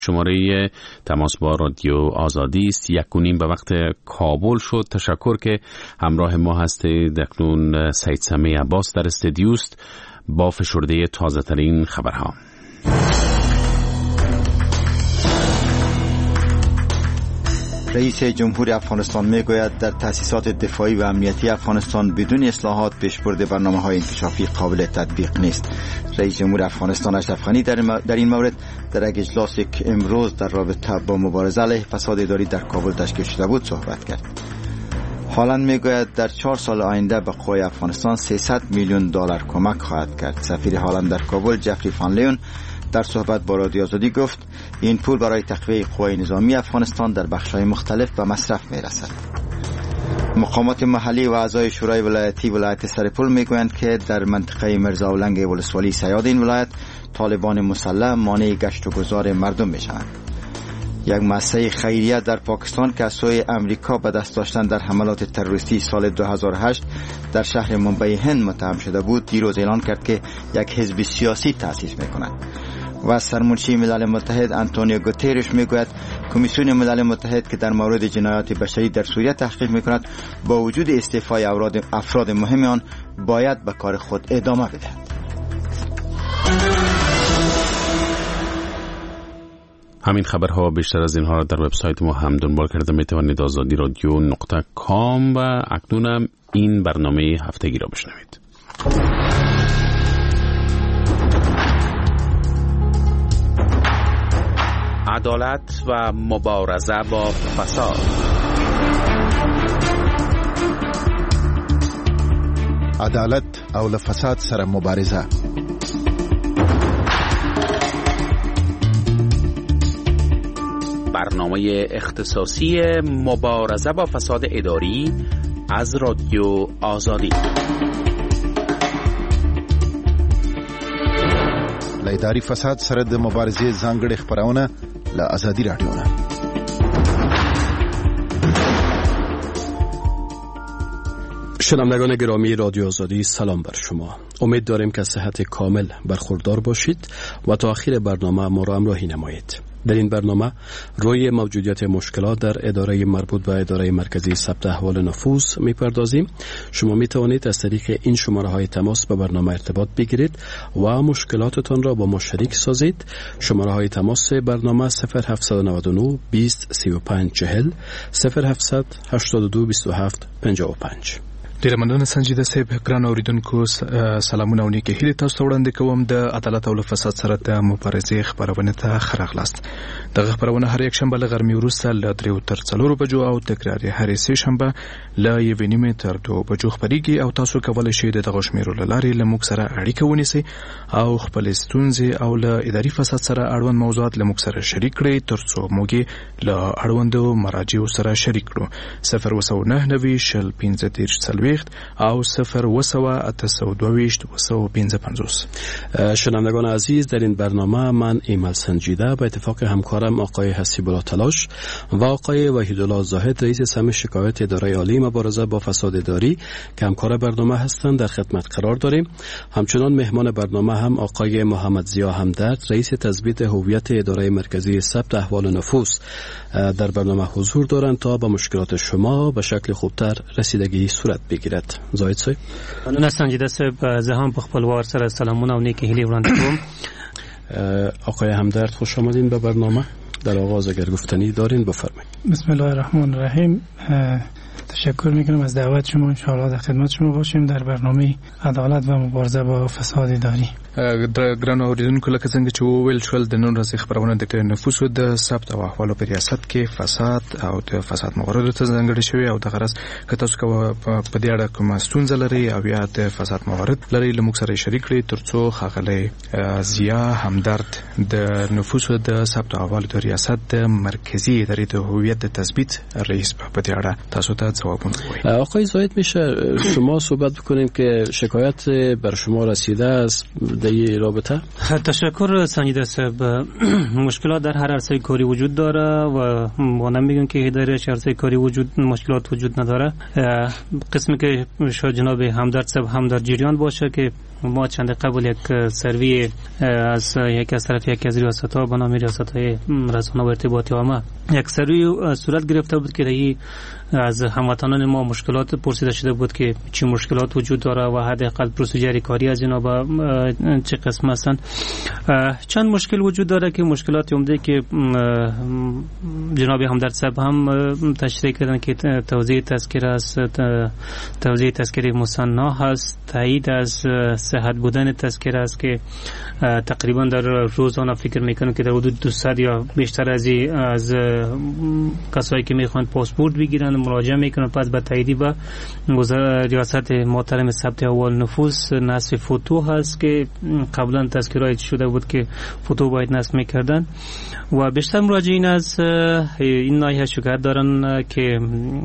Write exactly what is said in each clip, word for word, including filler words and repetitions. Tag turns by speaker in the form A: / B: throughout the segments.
A: شماره تماس با رادیو آزادی است. یک و نیم به وقت کابل شد. تشکر که همراه ما هستید. اکنون سید سمیع عباس در استودیو است با فشرده تازه ترین خبرها.
B: رئیس جمهور افغانستان میگوید در تأسیسات دفاعی و امنیتی افغانستان بدون اصلاحات پیشبرد برنامه‌های انکشافی قابل تطبیق نیست. رئیس جمهور افغانستان اشرف غنی در این مورد در یک اجلاسی که امروز در رابطه با مبارزه علیه فساد اداری در کابل تشکیل شده بود صحبت کرد. هالند میگوید در چهار سال آینده به قوای افغانستان سیصد میلیون دلار کمک خواهد کرد. سفیر هالند در کابل جفری فان لیون در صحبت با رادیو آزادی گفت این پول برای تقویت قوای نظامی افغانستان در بخش‌های مختلف به مصرف می‌رسد. مقامات محلی و اعضای شورای ولایتی ولایت سرپل میگویند که در منطقه مرزاولنگ ولسوالی سیاد این ولایت طالبان مسلح مانع گشت و گذار مردم میشوند. یک مؤسسه خیریه در پاکستان که از سوی امریکا به دست داشتن در حملات تروریستی سال دو هزار و هشت در شهر ممبئی هند متهم شده بود دیروز اعلان کرد که یک حزب سیاسی تأسیس می‌کند. و سرمنشی ملل متحد آنتونیو گوتریش میگوید کمیسیون ملل متحد که در مورد جنایات بشری در سوریه تحقیق میکند با وجود استعفای افراد مهم آن باید به کار خود ادامه بدهد.
A: همین خبرها بیشتر از اینها را در وبسایت ما هم دنبال کرده میتوانید آزادی رادیو نقطه کام و اکنون هم این برنامه هفتگی را بشنوید. عدالت و مبارزه با فساد.
C: عدالت او له فساد سره مبارزه.
A: برنامه اختصاصی مبارزه با فساد اداری از رادیو آزادی.
C: له اداري فساد سره د مبارزې ځانګړې خبرونه له آزادی رادیو نه.
D: شنوندگان گرامی رادیو آزادی سلام بر شما. امید داریم که صحت کامل برخوردار باشید و تا آخر برنامه ما را همراهی نمایید. در این برنامه روی موجودیت مشکلات در اداره مربوط به اداره مرکزی ثبت احوال نفوس میپردازیم. شما می توانید از طریق این شماره های تماس به برنامه ارتباط بگیرید و مشکلاتتان را با ما شریک سازید. شماره های تماس برنامه صفر هفت نه نه بیست سی و پنج چهل صفر هفت هشت دو بیست و هفت پنجاه و پنج.
E: ډیره مننه سنجیده صاحب. ګران اوریدونکو سلامونه او نیکه هیله تاسو ته وړاندې کوم. د عدالت او فساد سره د مبارزې خبرونه ته ښه راغلاست. دغه خبرونه هر یک شنبه له غرمې وروسته له دریو تر څلورو بجو او تکرار یې هرې سې شنبه له یوې نیمې تر دوه بجو خپرېږي او تاسو کولی شئ د دغه شمیرو له لارې له موږ سره اړیکه ونیسئ او خپلې ستونزې او له اداري فساد سره اړوند موضوعات له موږ سره شریک کړئ تر څو موږ یې له اړوندو مراجعو سره شریک کړو. صفر اووه سوه نهه نوي شل پنځه دېرش څلوېښت او صفر اووه سوه اته سوه دوهویشت اووه سوه پنځه پنځوس.
D: شنوندگان عزیز، در این برنامه من ایمل سنجیده به اتفاق همکارم آقای حسیب الله تلاش و آقای وحیدالله زاهد رئیس سم شکایت اداره عالی مبارزه با فساد اداری که همکار برنامه هستند در خدمت قرار داریم. همچنان مهمان برنامه هم آقای محمد ضیا همدرد رئیس تثبیت هویت اداره مرکزی ثبت احوال نفوس در برنامه حضور دارند تا به مشکلات شما به شکل خوبتر رسیدگی صورت بگیرد. زاهد صاحب.
F: مننه سنجیده صاحب. زه هم په خپل وار سره سلامونه او نیکی هیلې وړاندې کوم.
D: آقای همدرد خوش آمدین به برنامه. در آغاز اگر گفتنی دارین بفرمایید.
G: بسم الله الرحمن الرحیم. تشکر میکنم از دعوت شما. ان شاء الله در خدمت شما باشیم در برنامه عدالت و مبارزه با فساد اداری.
E: ګرانو اوریدونکو، لکه څنګه چې وویل شول د نن ورځې خبرونه د نفوسو د ثبت او احوالو په ریاست کې فساد او د فساد موارد ته ځانګړي شوی او د غرض که تاسو کوم په دې اړه کومه ستونزه لري او یا د فساد موارد لري له موږ سره شریک کړئ ترڅو ښاغلی ضیا همدرد د نفوسو د ثبت او احوالو د ریاست د مرکزی ادارې د هویت د تثبیت رئیس په دې اړه تاسو ته جوابونه وایي.
D: آقای زاهد، میشه شما صحبت بکنیم که شکایت بر شما رسیده است در این رابطه؟
F: تشکر سنجیده صاحب. مشکلات در هر عرصه کاری وجود داره و ما نمیگیم که اداره عرصه کاری وجود مشکلات وجود نداره. قسمی که شاید جناب همدرد صاحب هم در جریان باشه که ما چند قبل یک سروی از یک از طرف یک از ریاست‌ها به نام ریاست‌های رسانه و ارتباطی عامه یک سروی صورت گرفته بود که رایی از هموطنان ما مشکلات پرسیده شده بود که چه مشکلات وجود داره و حداقل پروسیجر کاری از اینا با چه قسم هستن. چند مشکل وجود داره که مشکلات عمده که جناب همدرد صاحب هم تشریح کردن که توزیع تذکره است، توزیع تذکره مصنع هست، تایید از صحت بودن تذکره است که تقریبا در روزانه فکر میکنم که در حدود دویست یا بیشتر از از کسایی که میخوان پاسپورت بگیرن مراجعه میکنن، پس به تاییدی به ریاست محترم ثبت احوال نفوس نصب فوتو هست که قبلا تذکره شده بود که فوتو باید نصب میکردن و بیشتر مراجعین از این ناحیه شکایت دارن که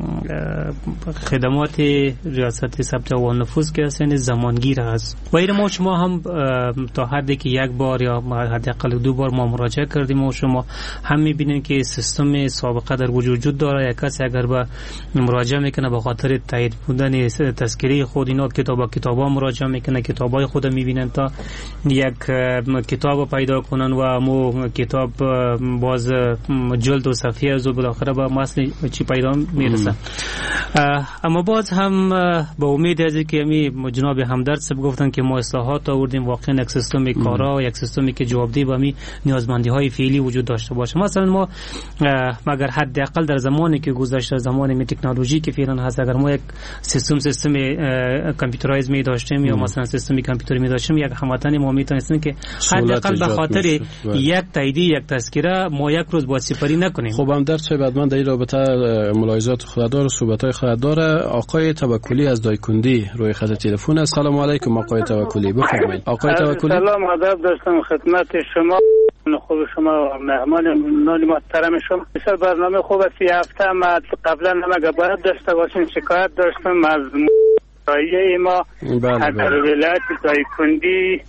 F: خدمات ریاست ثبت احوال نفوس که اصلا زمانگیر است و این ما شما هم تا حدی که یک بار یا حداقل دو بار ما مراجعه کردیم و شما هم میبینید که سیستم سابقه در وجود داره. یک کسی اگر به مراجعه میکنه به خاطر تایید بودن تذکره خود اینا کتابا کتابا مراجعه میکنه، کتابای خود میبینن تا یک کتاب پیدا کنن و مو کتاب باز جلد و صفحه از و بالاخره به متن چی پیدا میرسه. اما باز هم با امید از که می جناب همدرد صاحب گفتن که ما اصلاحات آوردیم، واقعا یک سیستم کارا و یک سیستمی که جوابدهی به می نیازمندی های فعلی وجود داشته باشه. مثلا ما مگر حداقل در زمانی که گذشته، زمانی می تکنولوژی که فعلا هست، اگر ما یک سیستم سیستم کامپیوترایز می داشتیم یا مثلا سیستم کامپیوتری می داشتیم، یک هموطن ما میتونستیم که حداقل به خاطر یک تایید یک تذکره ما یک روز با سپری نکنیم.
D: خب هم در چه بعد من در این رابطه ملاحظات خود داره، صحبت‌های خود داره. آقای توکلی از دایکندی روی خط تلفن. السلام علیکم آقای توکلی، بفرمایید. آقای توکلی
H: سلام ادب داشتم خدمت شما، خوب شما مهمان نانی محترم شما. بسیار برنامه خوب است. این هفته ما قبلا نمگه باید داشته باشیم، شکایت داشتم از رایه ما در ولایت دایکندی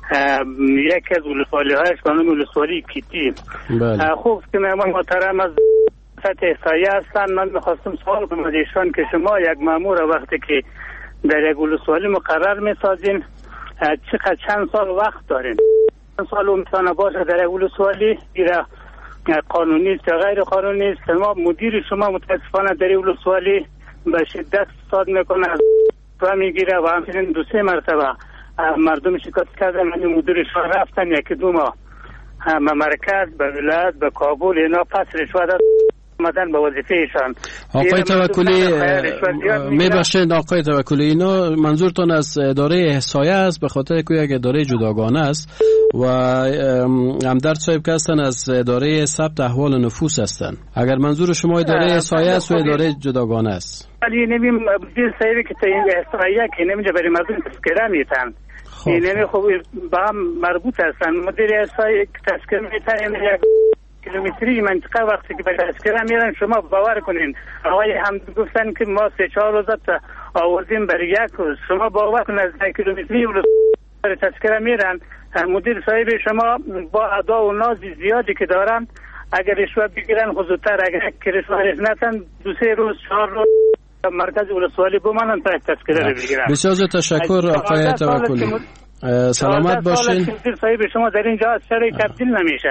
H: یک از ولسوالی هایش به نام ولسوالی کیتی. خوب که مهمان محترم از سطح احصایه هستن، من میخواستم سوال کنم از ایشان که شما یک مامور وقتی که در یک ولسوالی مقرر میسازین چقدر چند سال وقت دارین؟ چند سال میتونه باشه در یک ولسوالی؟ ایره قانونی است یا غیر قانونی است؟ ما مدیر شما متاسفانه در یک ولسوالی به شدت فساد میکنه، از و میگیره و همچنین دو سه مرتبه مردم شکایت کردن، من مدیر شما رفتن یکی دو ماه به مرکز، به ولایت، به کابل، اینا پس رشوت آمدن به وظیفه ایشان.
D: آقای توکلی میبخشید آقای توکلی، اینا منظورتون از اداره احصایه است به خاطر که یک اداره جداگانه است و همدرد صاحب که هستن از اداره ثبت احوال نفوس هستن. اگر منظور شما اداره احصایه است و اداره جداگانه است،
H: ولی نمیم مدیر صاحبی که تا این احصایه که نمیجا برای مردم تذکره میتن، این نمی خوب با هم مربوط هستن. مدیر احصایه که تذکره میتن یک کیلومتری منطقه وقتی که به تذکره میرن، شما باور کنین آقای هم گفتن که ما سه چهار روز آوردیم برای یک روز، شما باور کنین از یک کیلومتری برای تذکره میرن. مدیر صاحب شما با ادا و ناز زیادی که دارن، اگر رشوت بگیرن خودتر، اگر رشوت نتن دو سه روز چهار روز مرکز ولسوالی بمانن تا تذکره رو بگیرن.
D: بسیار تشکر آقای توکلی، سلامت باشین.
H: صاحب شما در اینجا سر تبدیل نمیشه.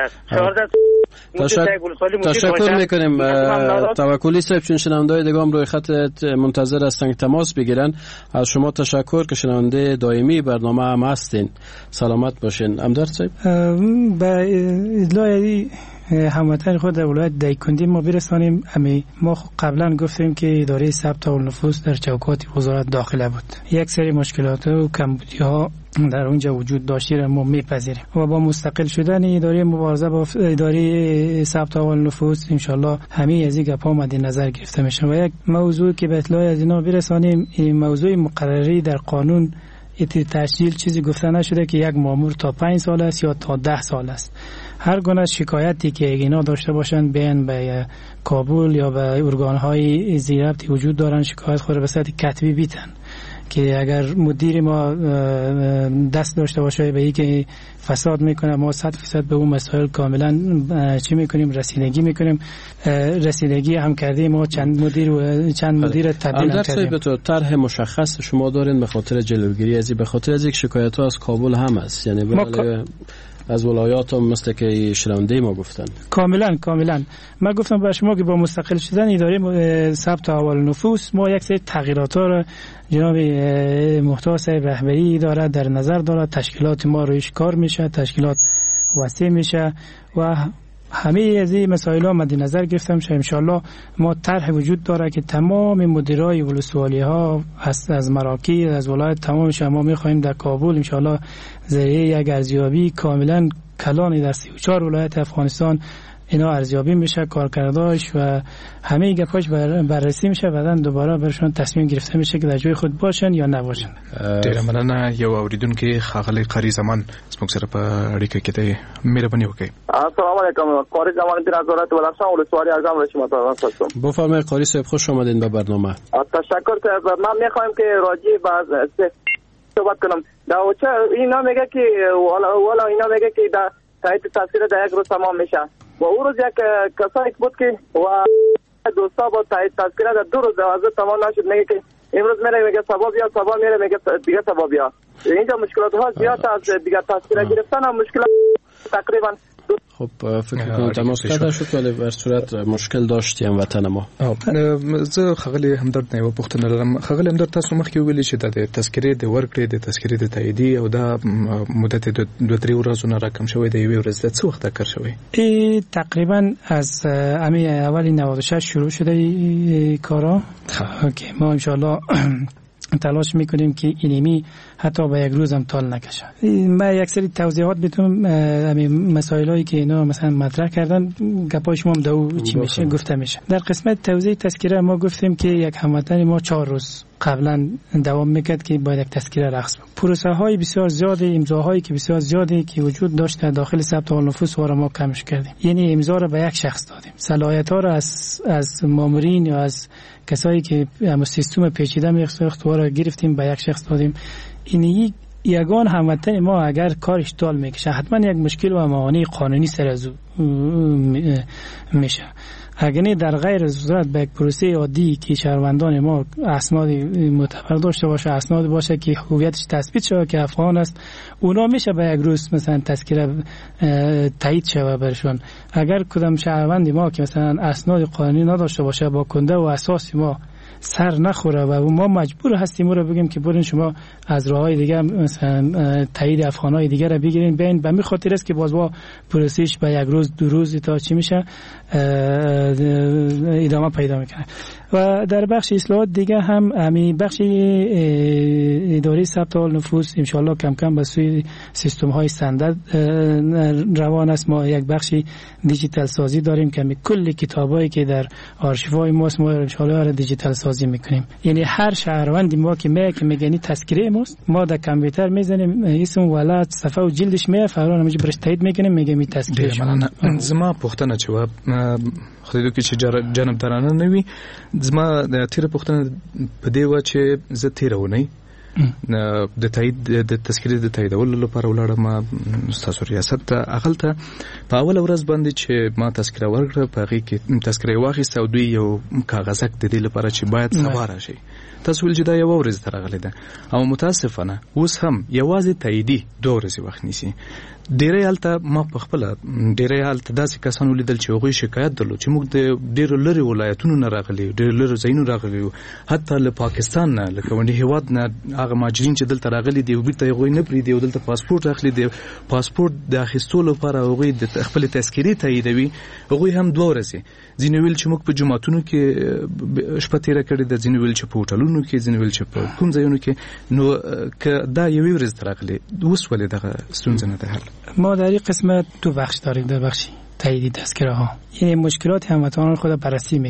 D: تشکر میکنیم توکلی صاحب، چون شنونده‌های دیگه هم روی خط منتظر هستن که تماس بگیرن. از شما تشکر که شنونده دائمی برنامه هم هستین. سلامت باشین. همدرد صاحب
G: با اطلاع هموطن خود در ولایت دایکندی ما برسانیم. امی ما قبلا گفتیم که اداره ثبت نفوس در چوکات وزارت داخله بود، یک سری مشکلات و کمبودی ها در اونجا وجود داشتی را ما میپذیریم و با مستقل شدن اداره مبارزه با اداره ثبت نفوس انشالله همه از این گپا مد نظر گرفته میشه. و یک موضوع که به اطلاع از اینا برسانیم، این موضوع مقرری در قانون تسجیل چیزی گفته نشده که یک مامور تا پنج سال است یا تا ده سال است. هر گونه شکایتی که اینا داشته باشن بین به کابل یا به ارگان‌های ذی‌ربطی وجود دارن، شکایت خود به صورت کتبی بیتن که اگر مدیر ما دست داشته باشه به اینکه فساد میکنه، ما صد فیصد به اون مسائل کاملا چی میکنیم، رسیدگی میکنیم. رسیدگی هم کردیم، ما چند مدیر و چند مدیر تبدیل کردیم.
D: به تو طرح مشخص شما دارین به خاطر جلوگیری از به خاطر از یک شکایت ها از کابل هم است، یعنی بله از ولایات هم مثل که شنونده ما گفتن. کاملا
G: کاملا من گفتم به شما که با مستقل شدن اداره ثبت احوال نفوس ما یک سری تغییرات را جناب محتاس رهبری داره در نظر داره. تشکیلات ما رویش کار میشه، تشکیلات وسیع میشه و همه از این مسائل ها مد نظر گرفتم شه. انشالله ما طرح وجود داره که تمام مدیرای ولسوالی ها از از مراکز از ولایت تمام شما میخوایم در کابل انشالله ذریعه یک ارزیابی کاملا کلان در سی و چهار ولایت افغانستان اینا ارزیابی میشه، کارکرداش و همه گپاش بر بررسی میشه، بعدن دوباره برشون تصمیم گرفته میشه که در جای خود باشن یا نباشن.
E: ډیر مننه. یو اوریدونکو خاغلی قاری زمان زموږ سره په اړیکه کې دی، مهرباني وکړئ.
I: السلام علیکم. قاری زمان در وزارت ولایت ولسوالی اعظم رئیس مطابق هستم.
D: بفرمایید قاری صاحب، خوش آمدید به برنامه.
I: تشکر. من میخوایم که راجع به صحبت کنم. دا چه اینا میگه که والا والا اینا میگه که دا تایید تاثیر در یک روز تمام میشه. و او روز یک کسایی بود که و دوستا با تایید تذکره در دو روز دوازده تمام نشد، میگه که امروز میره میگه سبا بیا، سبا میره میگه دیگه سبا بیا. اینجا مشکلات ها زیاد از دیگه تذکره گرفتن و مشکلات تقریبا.
D: خب فکر کنم تماس قطع شد ولی بر صورت مشکل داشتیم وطن ما.
E: زه خغلی همدرد نه و پښتنه لرم. خغلی همدرد تاسو مخکې ویلي چې د تذکرې د ورکړې د تذکرې د تاییدي او د مدت د دوه درې ورځې نه راکم شوی د یوې ورځې څه وخت کار شوی؟
G: ای تقریبا از امی اولی نود و شش شروع شده ای کارا که ما ان شاء الله تلاش میکنیم که اینمی حتی به یک روز هم طول نکشه. من یک سری توضیحات بتونم همین مسائلی که اینا مثلا مطرح کردن گپای شما هم دو چی میشه گفته میشه. در قسمت توضیح تذکره ما گفتیم که یک هموطن ما چهار روز قبلا دوام میکرد که باید یک تذکره رخص بود. پروسه های بسیار زیاده، امضاهایی که بسیار زیاده که وجود داشت در داخل ثبت احوال نفوس رو ما کمش کردیم. یعنی امضا رو به یک شخص دادیم. صلاحیت ها رو از از مامورین یا از کسایی که هم سیستم پیچیده میخواست رو گرفتیم به یک شخص دادیم. این یگان هموطن ما اگر کارش طول میکشه حتما یک مشکل و معانی قانونی سر از میشه. اگر در غیر صورت به یک پروسه عادی که شهروندان ما اسناد معتبر داشته باشه، اسناد باشه که هویتش تثبیت شده که افغان است، اونا میشه به یک روز مثلا تذکره تایید شوه برشون. اگر کدام شهروندی ما که مثلا اسناد قانونی نداشته باشه با کنده و اساس ما سر نخوره و ما مجبور هستیم رو بگیم که برین شما از راههای دیگه مثلا تایید افغانای دیگه رو بگیرین بین، به همین خاطر است که باز با پروسش به یک روز دو روز تا چی میشه ادامه پیدا میکنه. و در بخش اصلاحات دیگه هم همین بخش اداره ثبت احوال نفوس ان شاء الله کم کم به سوی سیستم های استاندارد روان است. ما یک بخش دیجیتال سازی داریم که کل کتابایی که در آرشیوهای ماست ما ان شاء الله را دیجیتال سازی میکنیم. یعنی هر شهروندی ما که میگه که میگنی تذکره ماست، ما در کامپیوتر میزنیم اسم ولایت صفحه و جلدش میه فورا همینجوری برش تایید میکنیم میگه می تذکره شما.
E: زما پښتنه جواب خدای دې چې جنب درانه نه وي. زما د تیر پښتنه په دی و چې زه تیرونی د تایید د تذکرې د تاییدولو لپاره ولاړم تاسو ریاست ته اغلته په اول ورځ باندې چې ما تذکره ورکړه په هغه کې تذکره واخیسته او دوی یو کاغذک د دې لپاره چې باید سبا راشي. تاسو ول چې دا یو ورځ ترغلې ده او متاسفانه اوس هم یوازې تاییدي دوه ورځې وخت نیسي. ډیرې حالت ما په خپل ډیرې حالت داسې کسانو لیدل چې هغوی شکایت درلود چې موږ د ډیرو لرې ولایتونو نه راغلي، ډیرو لرې ځایونو راغلي، حتی له پاکستان نه لکه ونډې هیواد نه هغه مهاجرین چې دلته راغلي دي او بیرته هغوی نه پرېږدي او دلته پاسپورټ اخلي دي، پاسپورټ د اخیستو لپاره هغوی د خپلې تذکرې تاییدوي. هغوی هم دوه ورځې ځینې ویل چې موږ په جوماتونو کې شپه تېره کړې ده، ځینې ویل چې په هوټلونو کې، ځینې ویل چې په کوم ځایونو کې. نو که دا یوې ورځې ته راغلې اوس ولې دغه ستونزه نه ده حل؟
G: ما در این قسمت دو بخش داریم. در بخشی تایید تذکره ها یعنی مشکلات هموطنان خود بررسی میکنیم.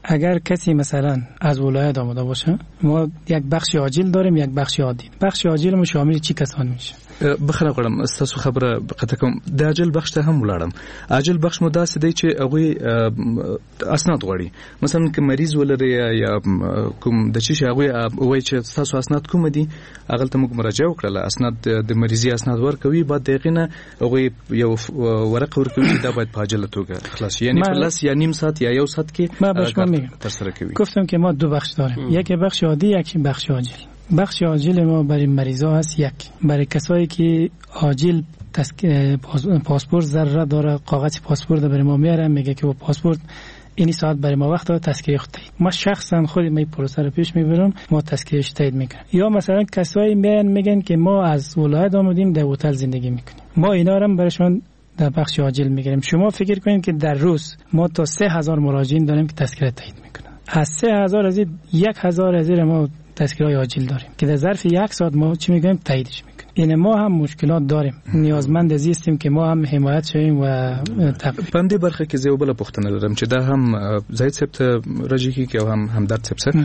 G: اگر کسی مثلا از ولایت آمده باشه، ما یک بخش عاجل داریم، یک بخش عادی. بخش عاجل مو شامل چی کسان میشه؟
E: بخنه غواړم تاسو خبره قطع کوم. د عاجل بخش ته هم ولاړم. عاجل بخش مو داسې دی چې هغه اسناد غواړي. مثلا که مریض ولري یا کوم د چی هغه وایي چې تاسو اسناد کوم دي، هغه ته موږ مراجعه وکړه. اسناد د مریضي اسناد ورکوي، بعد دغه نه هغه یو ورقه ورکوي دا باید په عاجله توګه خلاص، یعنی په لاس یا نیم ساعت یا یو ساعت کې
G: ما بهش میگم
E: تر سره کوي.
G: گفتم که ما دو بخش داریم، یک بخش عادی، یک بخش عاجل. بخش عاجل ما برای مریضا هست، یک برای کسایی که عاجل پاسپورت ضرورت داره، کاغذ پاسپورت برای ما میاره، میگه که با پاسپورت این ساعت برای ما وقت داره تذکره خود تایید. ما شخصا خود می پروسه رو پیش میبرم، ما تذکرهش تایید میکنیم. یا مثلا کسایی میان میگن که ما از ولایت آمدیم در هتل زندگی میکنیم، ما اینا رو برایشون در بخش عاجل میگیریم. شما فکر کنید که در روز ما تا سه هزار مراجعین داریم که تذکره تایید میکنن. از سه هزار از یک هزار از ما تذکره عاجل داریم که در ظرف یک ساعت ما چی میگیم تاییدش میکنیم. این ما هم مشکلات داریم، نیازمند از هستیم که ما هم حمایت شویم و
E: پندې برخه کې زه بل پوښتنه لرم چې دا هم زید صاحب ته راځي کې هم همدرد صاحب سره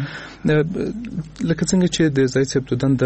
E: لکه څنګه چې د زید صاحب ددن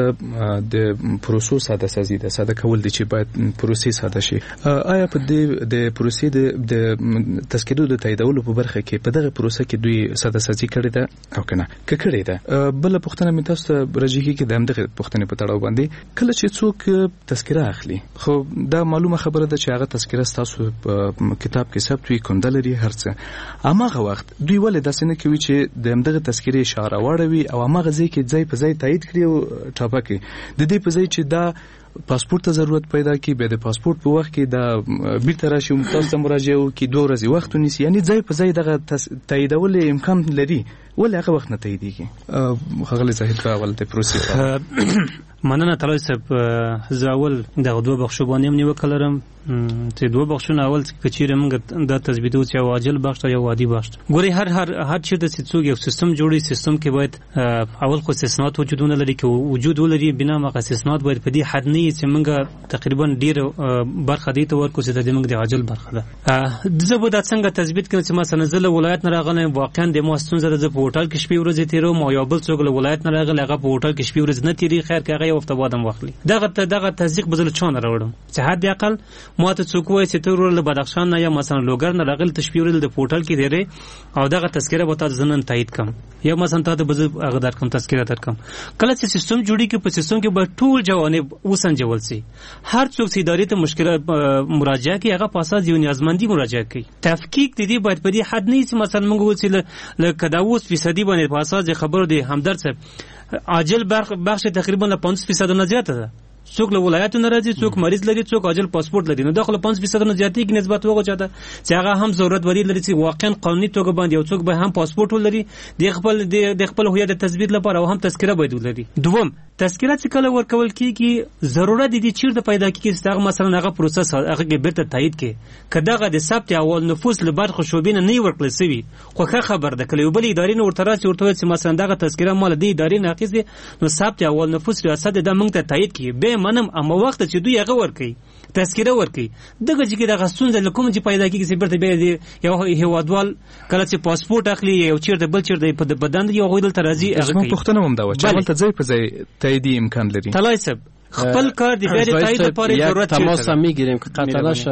E: د پروسو ساده سازي د ساده کول دي چې باید پروسې ساده شي. آیا په دې د پروسې د تذکرو د تاییدولو په برخه کې په دغه پروسه کې دوی ساده سازي کړې ده او کنه که کړې ده؟ بل پوښتنه مې تاسو ته راځي کې د همدغه پوښتنې په تړاو باندې کله چې څوک تذکره اخلي، خو دا معلومه خبره ده چې هغه تذکره تاسو په کتاب کې ثبت وي، کندلري هرڅه، اماغه وخت دوی ولې داسې نه کوي چې د همدغه تذکره اشاره واړوي او اماغه ځای کې ځای په ځای تایید کړي او ټاپه کړي، د دې په ځای چې دا پاسپورت ته ضرورت پیدا کی به د پاسپورت په وخت کې دا بیرته راشي تاسو ته مراجعه وکړي، دوه ورځې وخت ونیسي، یعنی ځای په ځای دغه تاییدول امکان لري، ولې هغه وخت نه تاییدېږي؟ خغلی زاهد په اول د پروسې
F: مننه طلای صاحب. زه اول دغه دوه بخښو باندې هم نیوکه لرم چې دوه بخښونه اول که چیرې موږ دا تثبیتو چې یو عاجل بخش یا عادي بخش، ګورئ هر هر هر چیرته چې څوک یو سیستم جوړي، سیستم کې باید اول خو استثناءات وجودونه لري، کې وجود ولري، بنا مغه استثناءات باید په دې حد نه چې موږ تقریبا ډیر برخه دې ته ورکو چې د موږ د عاجل برخه ده. زه به دا څنګه تثبیت کړم چې مثلا زه له ولایت نه راغلم، واقعا د ما ستونزه ده، په هوټل کې شپې ورځې تیروم او یو بل څوک له ولایت نه راغلی هغه په هوټل کې شپې ورځې نه تیری، خیر که هغه یو هفته بعد هم واخلي، دغه دغه تصدیق بدل چونه راوړم چې حد اقل ما ته څوک وایي چې ته ورله بدخشان نه یا مثلا لوګر نه راغلی تشبیه ورل د پورټل کې دیره او دغه تذکره به تاسو زنن تایید کم یا مثلا تاسو به هغه درکم تذکره درکم. کله چې سیستم جوړی کې په سیستم کې به ټول جوانب وسنجول سي، هر څوک چې ادارې ته مشکلات مراجعه کوي هغه په اساس یو نیازمندي مراجعه کوي. تفکیک د دې باید په دې حد نه سي مثلا موږ وڅ لکه دا اوس فیصدي باندې په اساس خبرو دي همدرد صاحب عاجل بخش تقریبا پنځه فیصد نه زیاته ده، څوک له ولایتو نه راځي، څوک مریض لري، څوک عاجل پاسپورت لري، نو داخله پنځه فیصد نه زیاتې کې نسبت وګو چاته چې هغه هم ضرورت وری لري چې واقعا قانوني توګه باندې یو څوک به هم پاسپورت ولري د خپل د خپل هویت د تثبیت لپاره او هم تذکره باید ولري. دوم تذکره چې کله ورکول کیږي ضرورت دي چې د پیدا کیږي چې مثلا هغه پروسس هغه کې بیرته تایید کې کداغه د ثبت اول نفوس لبر خوشوبینه نه ورکل سوي، خو ښه خبر ده کله یو بل ادارې نور ترڅ ورته چې مثلا دغه تذکره مال دی ادارې ناقص دي، نو ثبت اول نفوس ریاست د موږ ته تایید کی به منم اما وخت چې دوی هغه ورکي تذکره ورکي دغه چې دغه ستونزه لکوم چې پیدا کیږي چې برته به یو هیوادوال کله چې پاسپورت اخلي یو چیرته بل چیرته په بدن یو غوډل ترازی هغه کوي.
E: پښتنه هم دا و چې ملته ځای په ځای تایید امکان لري.
F: طلای صاحب خپل کار دی بیا د تایید لپاره ضرورت
D: چیرته تماس هم میگیریم که قطعا نشه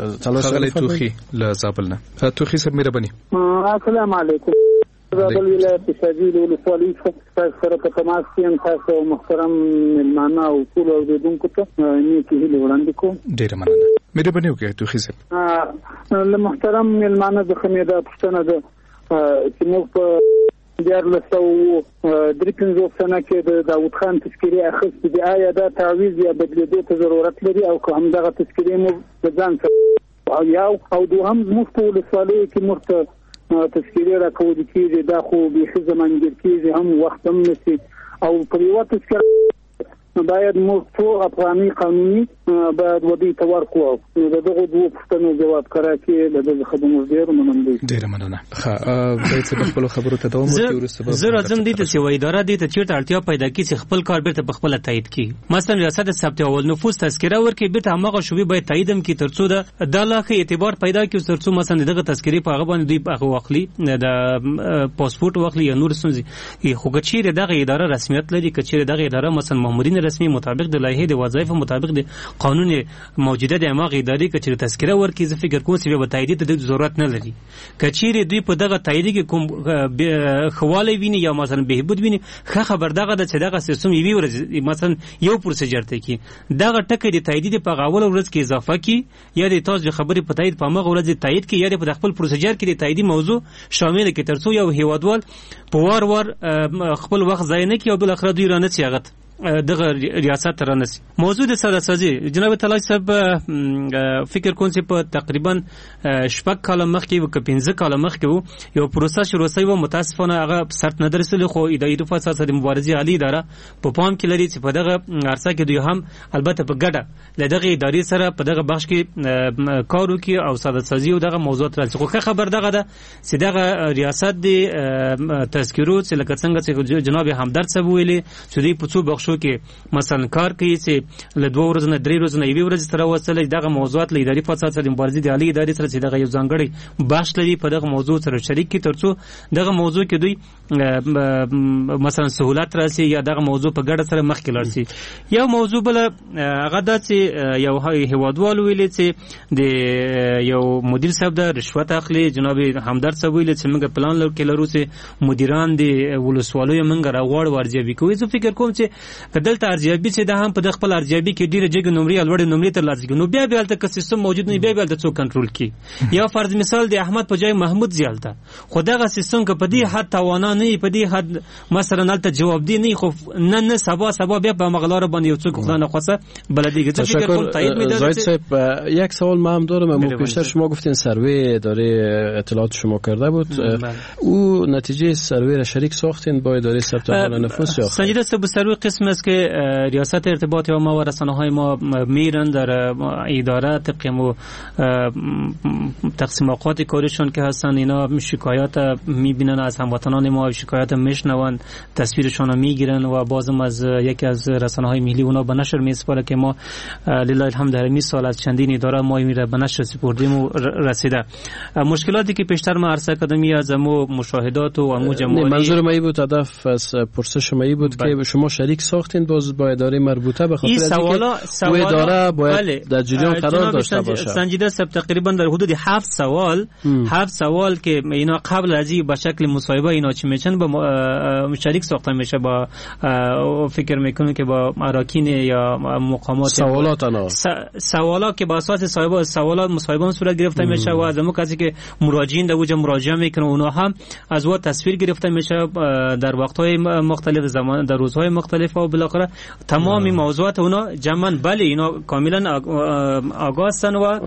E: طلای توخی له زابل نه توخی صاحب مهرباني.
J: السلام علیکم. زابل ولایت شاجیل ولسوالۍ څخه سره په تماس کې تاسو محترم مېلمانه او ټول اوریدونکو ته نیکی هیله وړاندې کوم.
E: ډیره مننه. مهرباني وکړئ توخی صاحب.
J: له محترم مېلمانه د خمیده پښتنه ده چې موږ په دیارلس سوه درې پنځوس سنه کې د داود خان تذکرې اخیستې دي، آیا دا تعویض یا بدلېدو ته ضرورت لري او که همدغه تذکرې مو د ځان سره یو او دوهم زموږ په ولسوالیو کې موږ ته تذکرې راکول کېږي، دا خو بیخي زمانګیر کېږي هم وخت هم نشي او پر یوه تذکره باید موږ څو افغاني قانوني باید ودی تور کو نو دغه دوه پښتنو جواب کرا کې د خدمو ډیر منم دي
E: ډیر مننه ښه باید څه خپل خبرو ته دوام ورکړو ورسته
F: زه راځم دي ته چې اداره دي ته چیرته اړتیا پیدا کی چې خپل کار بیرته په خپل تایید کی مثلا ریاست ثبت اول نفوس تذکره ورکړي بیرته هغه شوبې باید تاییدم کی ترڅو د دالاخه اعتبار پیدا کی ترڅو مثلا دغه تذکری په هغه باندې دوی هغه واخلي د پاسپورت واخلي یا نور سنځي خو کچیر دغه اداره رسمیت لري کچیر دغه اداره مثلا مامورین رسمي مطابق د لایحه د وظایف مطابق د قانون موجوده د اماغه اداري کچیر تذکره ورکړي زه فکر کوم چې به تایید ته ضرورت نه لري کچیر دوی په دغه تایید کې کوم خواله ویني یا مثلا بهبود ویني خه خبر دغه د چې دغه سیستم یوي ورځ مثلا یو پروسیجر ته کې دغه ټکي د تایید په غاول ورځ کې اضافه کی یا د تاسو خبرې په تایید په مغه ورځ تایید کې یا په خپل پروسیجر کې د تاییدي موضوع شامل کې ترڅو یو هیوادوال په وار وار خپل وخت ضایع نه کړي او بل اخر دوی رانه سیاغت دغه ریاست رانسي موضوع د ساده سازي جناب طلای صاحب فکر کوم چې په تقریبا شپږ کال مخکې او پنځه کال مخکې یو پروسه شروع شوی و متاسفانه هغه سرت نه درسل خو اداري فساد د مبارزې عالی اداره په پام کې لري چې په دغه عرصه کې دوی هم البته په ګډه له دغه اداري سره په دغه بخش کې کار وکړي او ساده سازي او دغه موضوعات راځي خو خبر دغه ده چې دغه ریاست د تذکرو چې لکه څنګه چې جناب همدرد صاحب ویلي چې دوی په څو بخش شو کې مثلا کار کوي چې له دوه ورځې نه درې ورځې نه یوې ورځې سره وصل دغه موضوعات له اداري فساد سره مبارزې د عالی ادارې سره چې دغه یو ځانګړی بحث لري په دغه موضوع سره شریک کی ترڅو دغه موضوع کې دوی مثلا سہولت راسي یا دغه موضوع په ګډه سره مخکې لاړ شي یو موضوع بل هغه د چې یو هیوادوال ویل چې د یو مدیر صاحب د رشوت اخلي جناب همدرد صاحب ویل چې موږ پلان لرو کې لرو چې مدیران د ولسوالیو موږ راغوړ ورځي کوي زه فکر کوم چې کدلته ارزیابي چې د هم په خپل ارزیابي کې ډیره جګ نمرې الوړ نمرې تر لاسه نو بیا بیا تل سیستم موجود نه بیا بیا د څو کنټرول کی یا فرض مثال د احمد په ځای محمود زیالته خدغه سیستم کې په دې حد توانا نه په دې حد مثلا نلته جواب دی نه خو نه نه سبا سبا بیا په مغلار باندې یو څوک خدانه خواسته بلدی که فکر کنم تایید میداد
D: زاید صاحب یک سوال ما هم دارم اما بیشتر شما گفتین سروی اداره اطلاعات شما کرده بود او نتیجه سروی را شریک ساختین با اداره ثبت احوال نفوس یا
F: سنجیده صاحب سروی قسم است که ریاست ارتباطی ما و رسانه‌های ما میرن در اداره طبق مو تقسیم اوقات کارشون که هستن اینا شکایت میبینن از هموطنان ما شکایت میشنون تصویرشون رو میگیرن و بازم از یکی از رسانه‌های ملی اونا به نشر میسپاره که ما لله الحمد در این سال از چندین اداره ما میره به نشر سپردیم و رسیده مشکلاتی که پیشتر ما عرض کردم از مو مشاهدات و مو جمعی
D: منظور ما بود هدف از پرسش ما بود که شما شریک ساختین باز با اداره مربوطه به خاطر
F: این سوالا
D: سوالا اداره باید در جریان قرار داشته باشه
F: سنجیده صاحب تقریبا در حدود هفت سوال هفت سوال که اینا قبل از این به شکل مصاحبه اینا چی میشن با شریک ساخته میشه با فکر میکنم که با اراکین یا مقامات
D: سوالات انا
F: سوالات که با اساس صاحب سوالات مصاحبه صورت گرفته میشه و از اون کسی که مراجعین در وجه مراجعه میکنه اونها هم از وا تصویر گرفته میشه در وقت‌های مختلف زمان در روزهای مختلف و بالاخره تمام این موضوعات اونا جمعاً بله اینا کاملا آگاه هستن و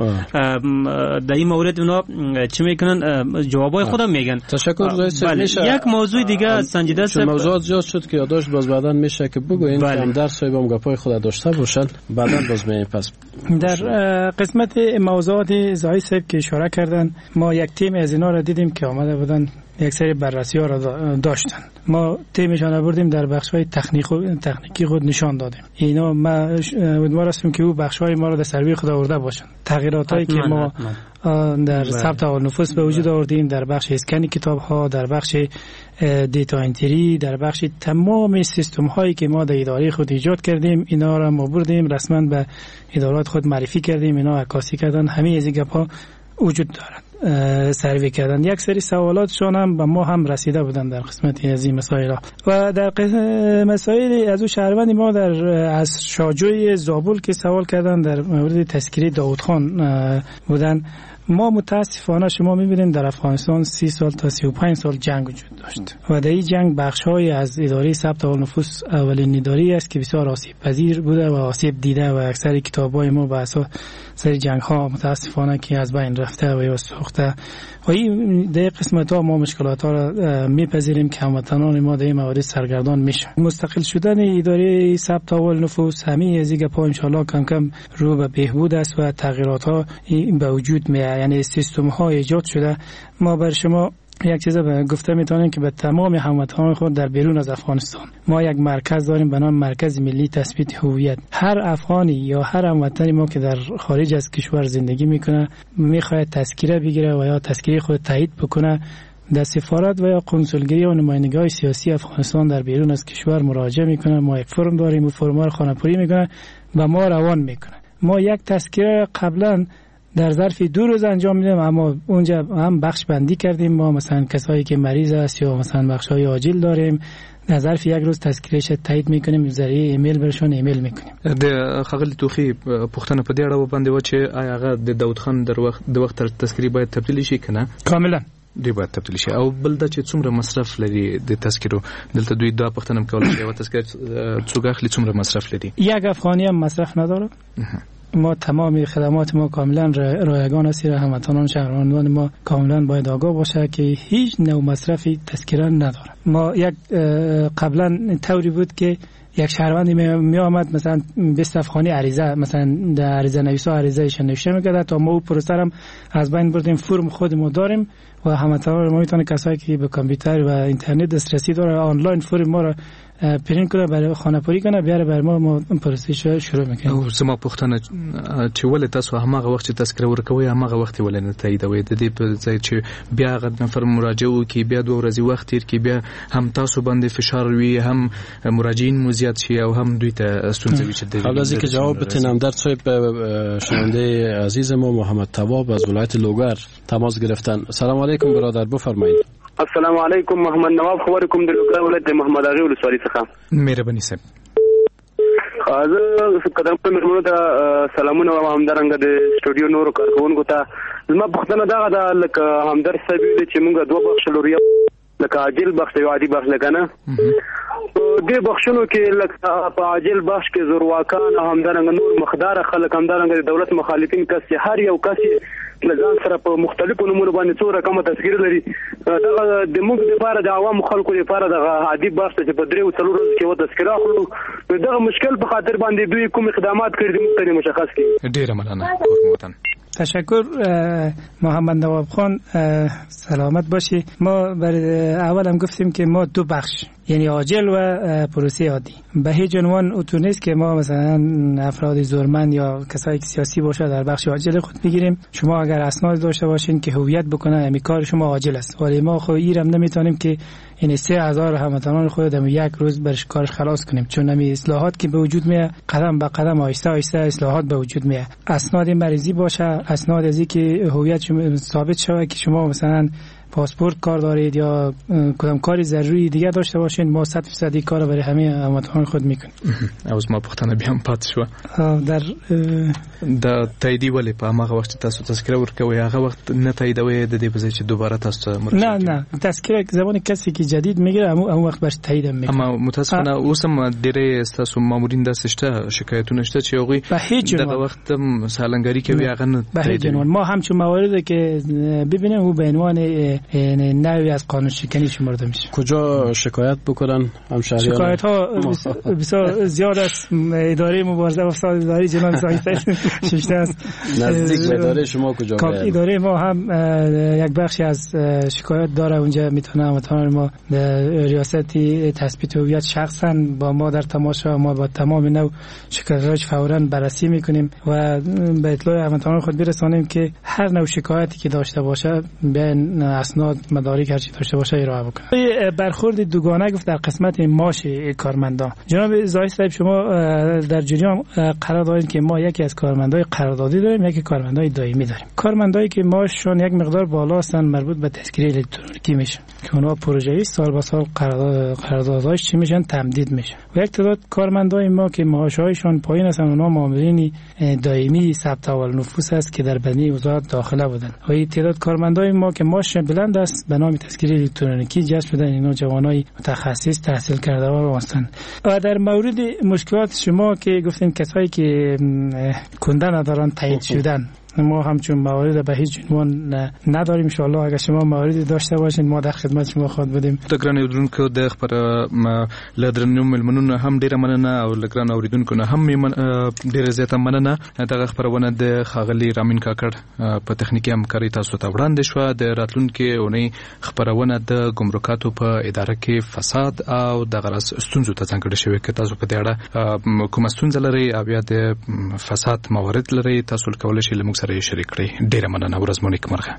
F: در این مورد اونا چی میکنن جوابای خودم میگن.
D: تشکر
F: بله. یک موضوع دیگه سنجیده است.
D: موضوعات زیاد شد که یادداشت باز بعداً میشه که بگوین بله. هم در صاحبم گپای خود داشته باشن بعداً باز میایم پس
G: در قسمت موضوعات زاهد صاحب که اشاره کردن ما یک تیم از اینا را دیدیم که آمده بودن یک سری بررسی ها را داشتن ما تیمشان آوردیم در بخش‌های تکنیک تکنیکی خود نشان دادیم اینا ما امیدوار هستیم که او بخش‌های ما را در سروی خود آورده باشن تغییراتی که ما در ثبت احوال نفوس به وجود آوردیم در بخش اسکن کتاب‌ها در بخش دیتا انتری در بخش تمام سیستم هایی که ما در اداره خود ایجاد کردیم اینا را ما بردیم رسما به ادارات خود معرفی کردیم اینا عکاسی کردن همه از این گپ‌ها وجود دارد سروی کردن یک سری سوالاتشون هم به ما هم رسیده بودن در قسمتی از این مسائل و در مسائل از او شهروند ما در از شاجوی زابل که سوال کردن در مورد تذکیره داود خان بودن ما متاسفانه شما می‌بینید در افغانستان سی سال تا سی و پنج سال جنگ وجود داشت و در این جنگ بخش‌های از اداره ثبت احوال نفوس اولین اداره است که بسیار آسیب پذیر بوده و آسیب دیده و اکثر کتاب‌های ما به اساس سر جنگ‌ها متاسفانه که از بین رفته و یا سوخته و این در قسمت‌ها ما مشکلات را می‌پذیریم که هموطنان ما در این موارد سرگردان میشن. مستقل شدن اداره ثبت احوال نفوس همین از این گپا ان شاء الله کم کم رو به بهبود است و تغییرات‌ها به وجود میاد، یعنی سیستم‌ها ایجاد شده. ما بر شما یک چیز گفته میتونیم که به تمام هموطنان خود در بیرون از افغانستان ما یک مرکز داریم به نام مرکز ملی تثبیت هویت. هر افغانی یا هر هموطنی ما که در خارج از کشور زندگی میکنه میخواد تذکره بگیره و یا تذکره خود تایید بکنه، در سفارت و یا قنسولگری و نمایندگی‌های سیاسی افغانستان در بیرون از کشور مراجعه میکنه. ما یک فرم داریم و فرم رو خانه‌پوری میکنه و ما روان میکنه. ما یک تذکره قبلا در ظرف دو روز انجام میدیم، اما اونجا هم بخش بندی کردیم. ما مثلا کسایی که مریض است یا مثلا بخشای عاجل داریم در ظرف یک روز تذکرهش تایید میکنیم، ذریعه ایمیل برشون ایمیل میکنیم.
E: د خغل توخی پښتنه په دې اړه باندې و چې آیا هغه د داود خان در وخت د وخت تذکری باید تبدیل شي کنه؟
G: کاملا
E: دی باید تبدیل شي. او بل د چې څومره مصرف لري د تذکرو دلته دوی دا پښتنه کول شي او تذکر څوګه اخلي څومره مصرف لري؟
G: یک افغانی هم مصرف نداره. ما تمام خدمات ما کاملا رایگان است. هموطنان شهروندان ما کاملا باید آگاه باشه که هیچ نوع مصرفی تذکره نداره. ما یک قبلا طوری بود که یک شهروندی می آمد مثلا بیست افغانی عریضه مثلا در عریضه نویسا عریضه‌اش نوشته می‌کرد تا ما او پروسه هم از بین بردیم. فرم خودمون داریم و هموطنان ما میتونه کسایی که به کامپیوتر و اینترنت دسترسی داره آنلاین فرم ما را پرینت کنه برای خانه‌پوری کنه بیاره بر ما ما پروسش شروع میکنیم.
E: او زما پښتنه چې ولې تاسو همغه وخت چې تذکره ورکوي همغه وخت ولې نه تاییدوي؟ د دې په ځای چې بیا غد نفر مراجعه وکي بیا دوه ورځې وخت تیر کی بیا هم تاسو باندې فشار وي هم مراجعین مو زیات شي او هم دوی ته ستونزه وي. چې
D: قبل از اینکه جواب بتونم در صاحب شنونده عزیز ما محمد تواب از ولایت لوگر تماس گرفتن. سلام علیکم برادر، بفرمایید.
K: السلام علیکم، محمد نواب خبرکم د لوګر ولایت محمد اغه ولسوالۍ څخه.
E: مهرباني صاحب.
K: حاضر قدم په مرمنو ته سلامونه او همدارنګه د سټوډیو نورو کارکونکو ته زما پښتنه دا د لکه همدار صاحب چې موږ دوه بخښ لرو، لکه عاجل بخښ او عادي بخښ لګنه. دې بخښونو کې لکه په عاجل بخښ کې زورواکان همدارنګه نور مخدار خلک همدارنګه د دولت مخالفین کس هر یو کس لزان سره په مختلفو نمونه باندې څو رقمه تذکیر لري. دا د موږ لپاره د عوام خلکو لپاره د عادي بخښ چې په درې او څلور ورځې کې و تذکره اخلو دا مشکل په خاطر باندې دوی کوم اقدامات کړي دي مختلف مشخص کړي.
E: ډیره مننه کورموتن.
G: تشکر محمد نواب خان، سلامت باشی. ما برای اول هم گفتیم که ما دو بخش یعنی عاجل و پروسه عادی به هیچ عنوان اتو نیست که ما مثلا افراد زورمند یا کسایی که سیاسی باشه در بخش عاجل خود بگیریم. شما اگر اسناد داشته باشین که هویت بکنه همین کار شما عاجل است، ولی ما خو ایرم نمیتونیم که یعنی سه هزار هموطنان خود در یک روز برش کارش خلاص کنیم، چون نمی اصلاحات که به وجود میاد قدم به قدم آهسته آهسته اصلاحات به وجود میاد. اسناد مریضی باشه، اسناد ازی که هویت ثابت شوه که شما مثلا پاسپورت کار دارید یا کدام کاری ضروری دیگه داشته باشین، ما صد درصد این کارو برای همه هموطنان خود میکنیم.
E: اوس ما پښتنه بیا هم پات شو
G: در
E: د تاییدی ولې په هغه وخت تاسو تذکره ورکوي هغه وخت نه تاییدوي د دې په ځای چې دوباره تاسو
G: نه نه تذکره زمان کسی که جدید میگیره اون وقت باش تایید میکنه.
E: اما متاسفانه اوس هم ډېرې تاسو مامورین داسې شته شکایتونه شته چې هغوی دغه وخت سالنگاری کوي هغه نه
G: تایید. ما همچون مواردی که ببینیم او به عنوان یعنی نوعی از قانون شکنی شمرده میشه.
D: کجا شکایت بکنن همشهریان؟
G: شکایت ها بسیار زیاد است. اداره مبارزه با فساد اداری جنان سایت شش است.
D: نزدیک اداره شما کجا؟
G: اداره ما هم یک بخشی از شکایت داره، اونجا میتونه هموطنان ما ریاستی تثبیت هویت شخصا با ما در تماشا، ما با تمام نوع شکایت‌هاش فوراً بررسی میکنیم و به اطلاع هموطنان خود برسانیم که هر نوع شکایتی که داشته باشه بین اسناد مدارک هر چی داشته باشه ارائه بکنه. برخورد دوگانه گفت در قسمت معاش کارمندان. جناب زاهد صاحب شما در جریان قرار دارید که ما یکی از کارمندای قراردادی داریم، یکی کارمندای دائمی داریم. کارمندایی که معاششون یک مقدار بالا هستن مربوط به تذکره الکترونیکی میشن که اونها پروژه‌ای سال به سال قرارداداش چی میشن تمدید میشن و یک تعداد کارمندای ما که معاشهایشان پایین هستند، اونها مامورین دائمی ثبت احوال نفوس است که در بندی وزارت داخله بودند. و این تعداد کارمندای ما که معاش بلند است به نام تذکره الکترونیکی جذب شدن، اینا جوانای متخصص تحصیل کرده و هستند. و در مورد مشکلات شما که گفتین کسایی که کنده ندارن تایید شدن، ما همچون موارد به هیچ عنوان نداریم. ان شاء الله اگر شما مواردی داشته باشین ما در خدمت شما خود بودیم.
E: د ګران اوریدونکو د خبره لدرنیو ملمنونه هم ډیره مننه او لګران اوریدونکو نه هم ډیره زیاته مننه. دغه خبرونه د خاغلی رامین کاکړ په تخنیکی همکاري تاسو ته وړاندې شو. د راتلونکي اونۍ خبرونه د ګمرکاتو په اداره کې فساد او د غرض ستونزو ته ځانګړې شوی. که تاسو په دې اړه کومه ستونزه لرئ او یا د فساد موارد لرئ، تاسو کولای شئ له سره شریک کړئ. ډیره مننه. ورځ مو نیکمرغه.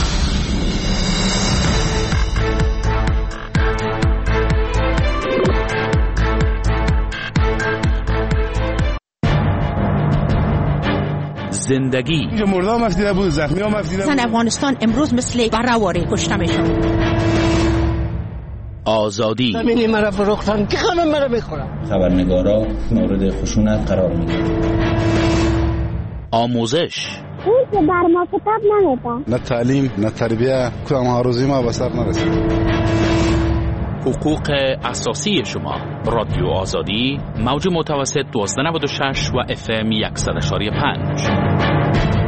L: زندگی
M: مردم مفدیده بود، زخمی ها مفدیده بود.
N: زن افغانستان امروز مثل برهواری کشته میشون.
L: آزادی
O: زمینی مرا فروختن که همه مرا میخورن.
P: خبرنگارا مورد خشونت قرار میگیرن.
L: آموزش
Q: اون که بر ما کتاب نمیدن،
C: نه تعلیم نه تربیه، کدام آرزوی ما به سر نرسید.
L: حقوق اساسی شما. رادیو آزادی موج متوسط دوازده نود و شش و اف ام صد و شش و پنج.